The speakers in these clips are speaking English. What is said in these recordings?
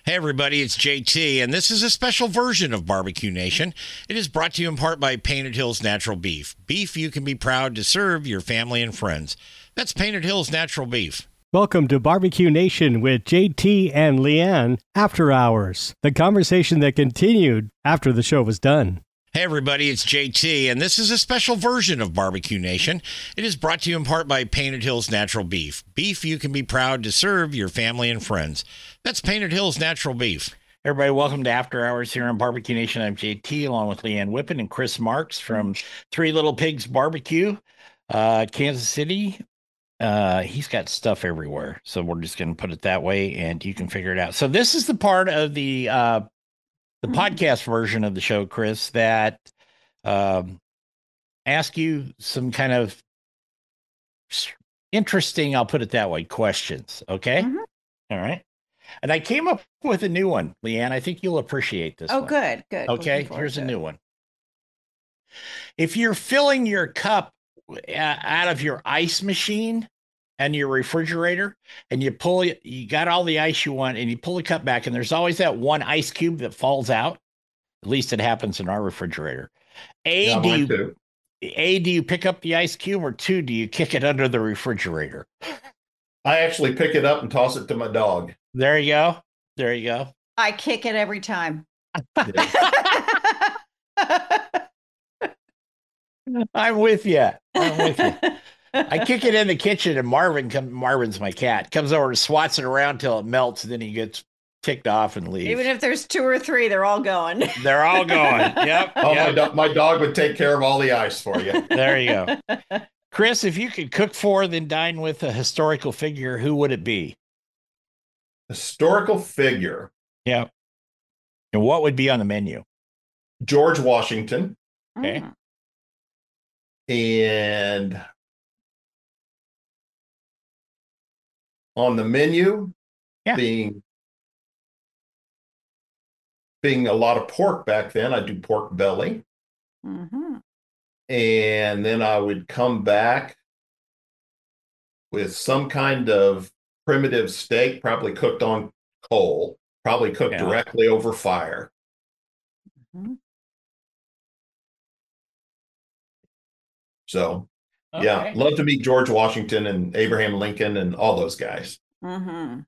Hey everybody, it's JT, and this is a special version of Barbecue Nation. It is brought to you in part by Painted Hills Natural Beef. Beef you can be proud to serve your family and friends. That's Painted Hills Natural Beef. Welcome to Barbecue Nation with JT and Leanne After Hours, the conversation that continued after the show was done. Hey everybody, it's JT, and this is a special version of Barbecue Nation. It is brought to you in part by Painted Hills Natural Beef. Beef you can be proud to serve your family and friends. That's Painted Hills Natural Beef. Everybody, welcome to After Hours here on Barbecue Nation. I'm JT, along with Leanne Whippen and Chris Marks from Three Little Pigs Barbecue, Kansas City. He's got stuff everywhere, so we're just going to put it that way, and you can figure it out. So this is the part of the podcast version of the show, Chris, that ask you some kind of interesting, I'll put it that way, questions. Okay? Mm-hmm. All right. And I came up with a new one, Leanne. I think you'll appreciate this one. Good. Okay, here's a new one. If you're filling your cup out of your ice machine and your refrigerator, and you got all the ice you want, and you pull the cup back, and there's always that one ice cube that falls out. At least it happens in our refrigerator. Do you pick up the ice cube, or two, do you kick it under the refrigerator? I actually pick it up and toss it to my dog. There you go. There you go. I kick it every time. I'm with you. I kick it in the kitchen, and Marvin's my cat, comes over and swats it around till it melts, and then he gets ticked off and leaves. Even if there's two or three, they're all going. They're all going. Yep. Oh, yep. My dog would take care of all the ice for you. There you go. Chris, if you could cook for, then dine with a historical figure, who would it be? Historical figure. Yeah. And what would be on the menu? George Washington. Okay. And on the menu, being a lot of pork back then, I do pork belly. Mm-hmm. And then I would come back with some kind of primitive steak, probably cooked on coal, probably cooked directly over fire. Mm-hmm. So, love to meet George Washington and Abraham Lincoln and all those guys. Mm-hmm.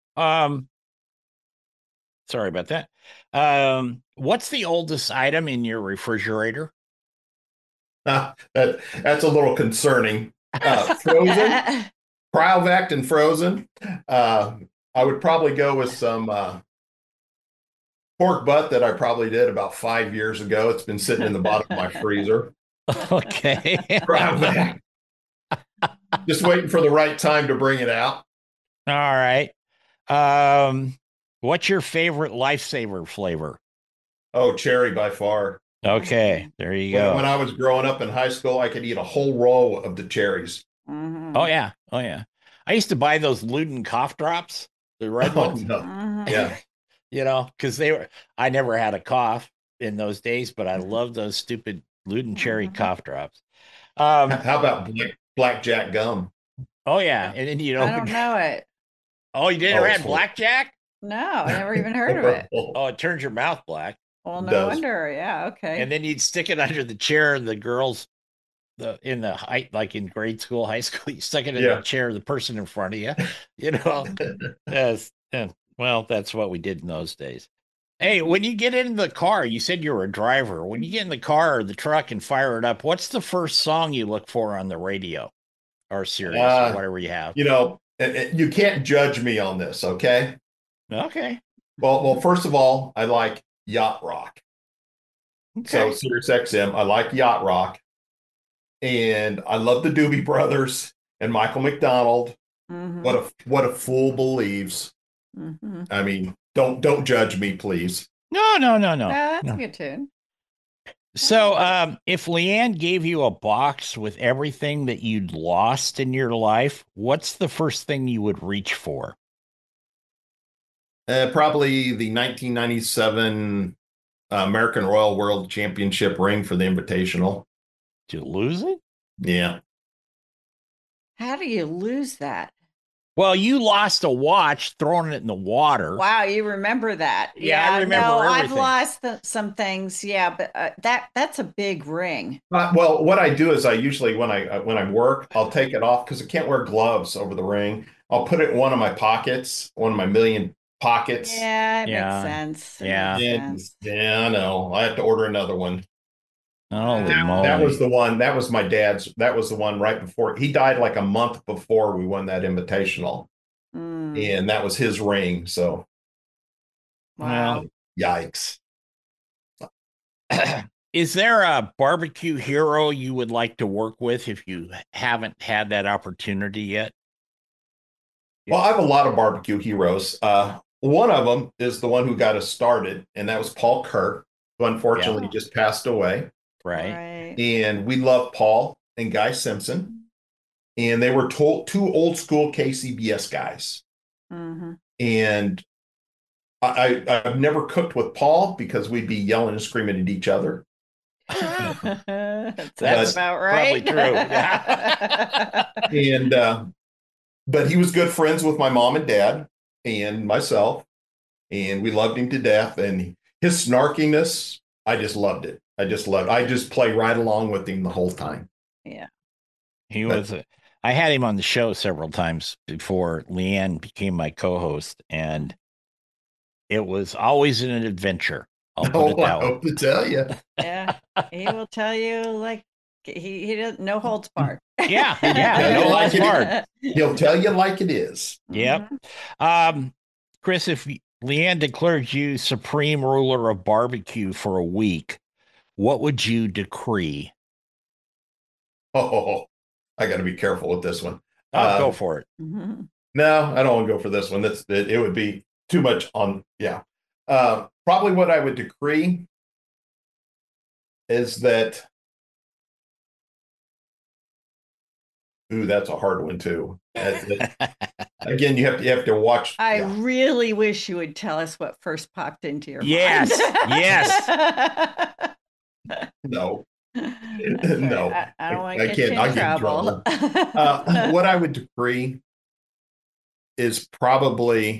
Sorry about that. What's the oldest item in your refrigerator? That's a little concerning. Frozen, cryovac and frozen. I would probably go with some pork butt that I probably did about 5 years ago. It's been sitting in the bottom of my freezer. Okay. Cryovac. Just waiting for the right time to bring it out. All right. What's your favorite Lifesaver flavor? Oh, cherry by far. Okay, there you go. When I was growing up in high school, I could eat a whole row of the cherries. Mm-hmm. Oh yeah. I used to buy those Luden cough drops, the red ones. No. Mm-hmm. Yeah. Because I never had a cough in those days, but I love those stupid Luden cherry cough drops. How about blackjack gum? Oh yeah, and then I don't know it. Oh, you didn't have blackjack? No, I never even heard of it. Oh, it turns your mouth black. Well, no wonder. Yeah, okay. And then you'd stick it under the chair, and the girls, in grade school, high school, you stuck it in the chair of the person in front of you. Yes. Well, that's what we did in those days. Hey, when you get in the car, you said you were a driver. When you get in the car or the truck and fire it up, what's the first song you look for on the radio or Sirius or whatever you have? You can't judge me on this, okay? Okay. Well, first of all, I like yacht rock. Okay. So Sirius XM, I like yacht rock. And I love the Doobie Brothers and Michael McDonald. Mm-hmm. What a fool believes. Mm-hmm. I mean, don't judge me, please. No. That's a good tune. So, if Leanne gave you a box with everything that you'd lost in your life, what's the first thing you would reach for? Probably the 1997 American Royal World Championship ring for the Invitational. Did you lose it? Yeah. How do you lose that? Well, you lost a watch throwing it in the water. Wow, you remember that? Yeah, I remember no, everything. I've lost some things. Yeah, but that's a big ring. Well, what I do is I usually when I work, I'll take it off because I can't wear gloves over the ring. I'll put it in one of my pockets, one of my million pockets. Yeah, it Yeah. makes sense. Yeah. Yeah, I know. I have to order another one. Holy That moly. was the one. That was my dad's. That was the one right before he died, like a month before we won that invitational, and that was his ring. So, Wow. Yikes. Is there a barbecue hero you would like to work with if you haven't had that opportunity yet? Well, I have a lot of barbecue heroes. One of them is the one who got us started, and that was Paul Kirk, who unfortunately just passed away. Right. And we love Paul and Guy Simpson. And they were two old school KCBS guys. And I've never cooked with Paul because we'd be yelling and screaming at each other. That's about right. Probably true. And but he was good friends with my mom and dad and myself, and we loved him to death. And his snarkiness, I just loved it. I just play right along with him the whole time. Yeah. He was I had him on the show several times before Leanne became my co-host, and it was always an adventure. I'll put it that way. I hope to tell you. Yeah, he will tell you like he doesn't, no holds barred. Yeah, no holds barred. He'll tell you like it is. Yep. Chris, if Leanne declared you supreme ruler of barbecue for a week, what would you decree? Oh, I got to be careful with this one. Go for it. No, I don't want to go for this one. It would be too much on. Yeah. Probably what I would decree is that. Ooh, that's a hard one too. Again, you have to watch. I really wish you would tell us what first popped into your mind. Yes. No. No. I don't want to get you in trouble. What I would decree is probably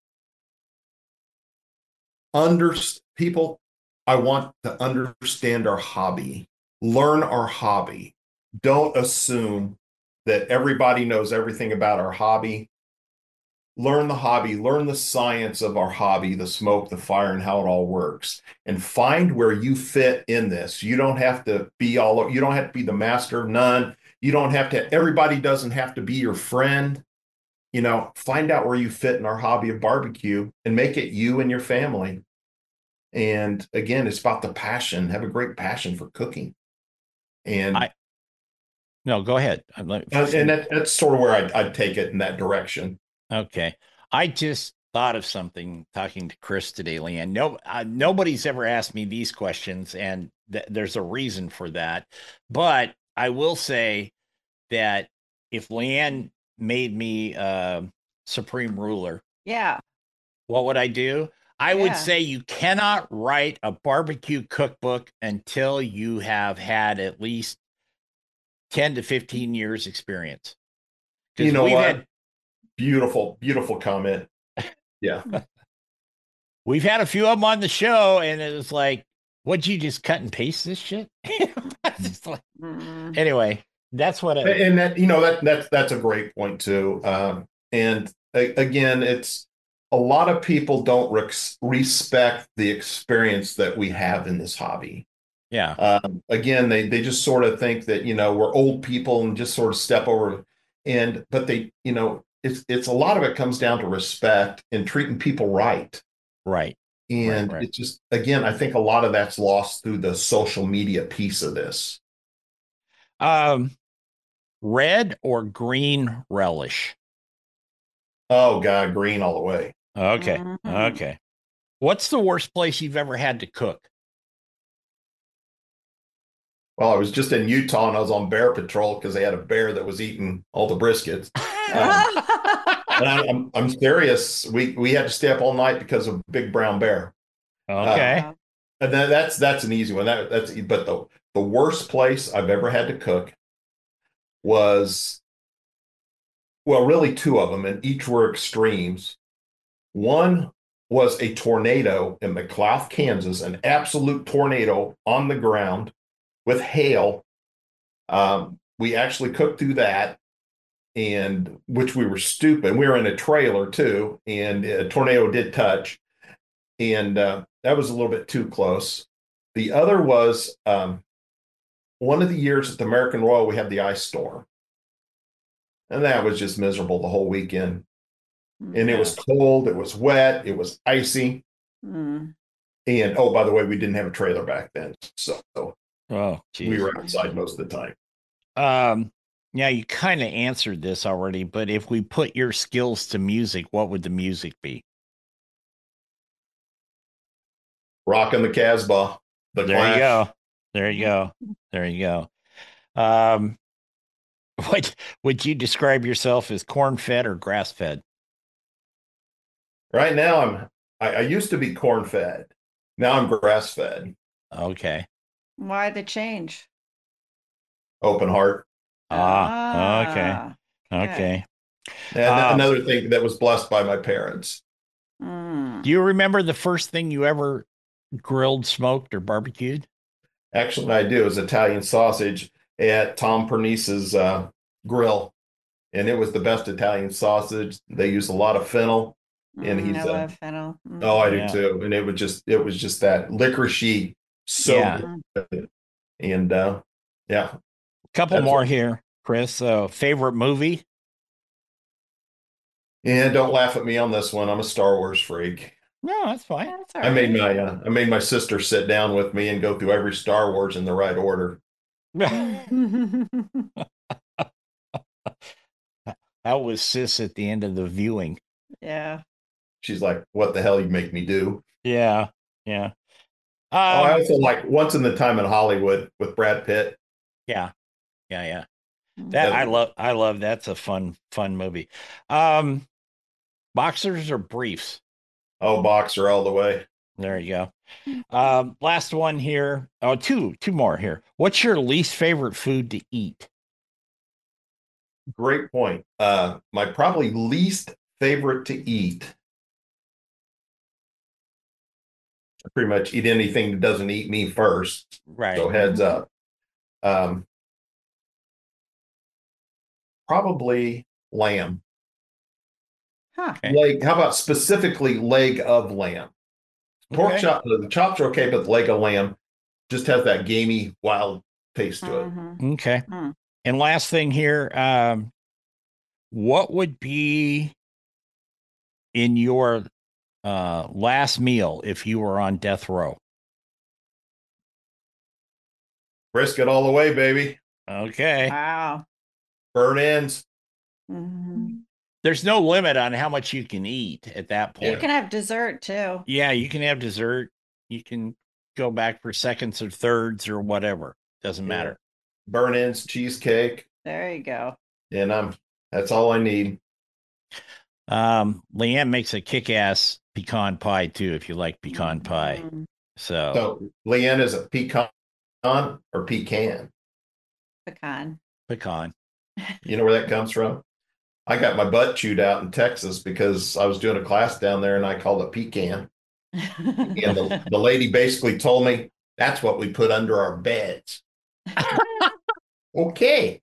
people. I want to understand our hobby, learn our hobby. Don't assume that everybody knows everything about our hobby. Learn the hobby, learn the science of our hobby, the smoke, the fire, and how it all works, and find where you fit in this. You don't have to be you don't have to be the master of none. You don't have to, everybody doesn't have to be your friend. Find out where you fit in our hobby of barbecue and make it you and your family. And again, it's about the passion. Have a great passion for cooking. And no, go ahead. And that's sort of where I'd take it in that direction. Okay. I just thought of something talking to Chris today, Leanne. Nobody's ever asked me these questions, and there's a reason for that. But I will say that if Leanne made me supreme ruler, what would I do? I would say you cannot write a barbecue cookbook until you have had at least 10 to 15 years experience. You know what? Beautiful comment. Yeah. We've had a few of them on the show, and it was like, what'd you just cut and paste this shit? Anyway, that's what and that's a great point too. And again, it's a lot of people don't respect the experience that we have in this hobby. Yeah. Again, they just sort of think that, we're old people and just sort of step over but they, it's a lot of it comes down to respect and treating people right. Right. And it's just, again, I think a lot of that's lost through the social media piece of this. Red or green relish? Oh God, green all the way. Okay. Okay. What's the worst place you've ever had to cook? Well, I was just in Utah and I was on bear patrol because they had a bear that was eating all the briskets. And I'm serious. We had to stay up all night because of big brown bear. Okay. And then that's an easy one. But the worst place I've ever had to cook was well, really two of them, and each were extremes. One was a tornado in McLouth, Kansas, an absolute tornado on the ground with hail. We actually cooked through that, and which we were stupid. We were in a trailer too, and a tornado did touch, and that was a little bit too close. The other was one of the years at the American Royal, we had the ice storm, and that was just miserable the whole weekend. And it was cold, it was wet, it was icy. Mm. And oh, by the way, we didn't have a trailer back then, so we were geez. outside most of the time. Yeah, you kind of answered this already, but if we put your skills to music, what would the music be? Rocking the Casbah. There you go. There you go. There you go. What would you describe yourself as corn-fed or grass-fed? Right now, I used to be corn-fed. Now I'm grass-fed. Okay. Why the change? Open heart. Okay. Okay. And another thing that was blessed by my parents. Mm. Do you remember the first thing you ever grilled, smoked, or barbecued? Actually, I do. It was Italian sausage at Tom Pernice's grill. And it was the best Italian sausage. They use a lot of fennel. And he's I love fennel. Oh, I do too. And it was just that licoricey, so good. And yeah. Couple more here, Chris. So favorite movie? And don't laugh at me on this one. I'm a Star Wars freak. No, that's fine. That's all I made right. my sister sit down with me and go through every Star Wars in the right order. That was sis at the end of the viewing. Yeah. She's like, "What the hell you make me do?" Yeah, yeah. I also like Once in the Time in Hollywood with Brad Pitt. Yeah. That I love. That's a fun movie. Boxers or briefs? Oh, boxer all the way. There you go. Last one here. Oh, two more here. What's your least favorite food to eat? Great point. My probably least favorite to eat. I pretty much eat anything that doesn't eat me first. Right. So heads up. Probably lamb. Huh. Okay. Leg. How about specifically leg of lamb? Pork chop. The chops are okay, but the leg of lamb just has that gamey, wild taste to it. Okay. Mm. And last thing here, what would be in your last meal if you were on death row? Brisket all the way, baby. Okay. Wow. Burn ends. Mm-hmm. There's no limit on how much you can eat at that point. You can have dessert too. Yeah, you can have dessert. You can go back for seconds or thirds or whatever. Doesn't matter. Burn ends, cheesecake. There you go. And that's all I need. Leanne makes a kick-ass pecan pie too, if you like pecan pie. So Leanne, is it pecan or pecan? Pecan. You know where that comes from? I got my butt chewed out in Texas because I was doing a class down there and I called it pecan. And the lady basically told me that's what we put under our beds. Okay.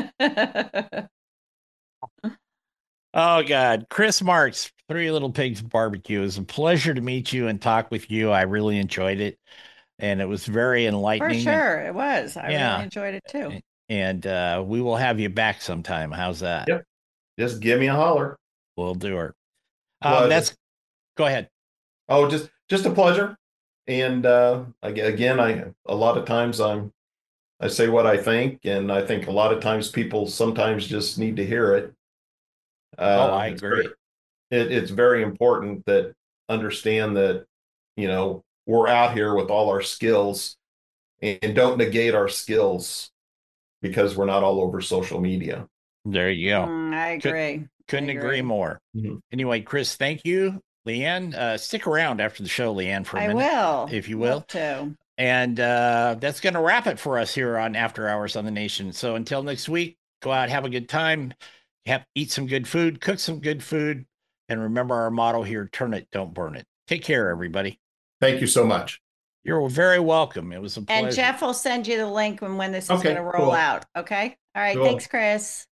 Oh, God. Chris Marks, Three Little Pigs Barbecue. It was a pleasure to meet you and talk with you. I really enjoyed it. And it was very enlightening. For sure. It was. I really enjoyed it too. And we will have you back sometime. How's that? Yep. Just give me a holler. We'll do it. Go ahead. Oh, just a pleasure. And again, a lot of times I say what I think, and I think a lot of times people sometimes just need to hear it. I agree. It's very important that understand that, we're out here with all our skills and don't negate our skills because we're not all over social media. There you go. I agree. Couldn't agree more. Mm-hmm. Anyway, Chris, thank you. Leanne, stick around after the show, Leanne, for a minute. I will. If you will. Too. And that's going to wrap it for us here on After Hours on the Nation. So until next week, go out, have a good time. eat some good food, cook some good food, and remember our motto here: turn it, don't burn it. Take care, everybody. Thank you so much. You're very welcome. It was a pleasure. And Jeff will send you the link when this is Okay, going to roll cool. out. Okay. All right. Cool. Thanks, Chris.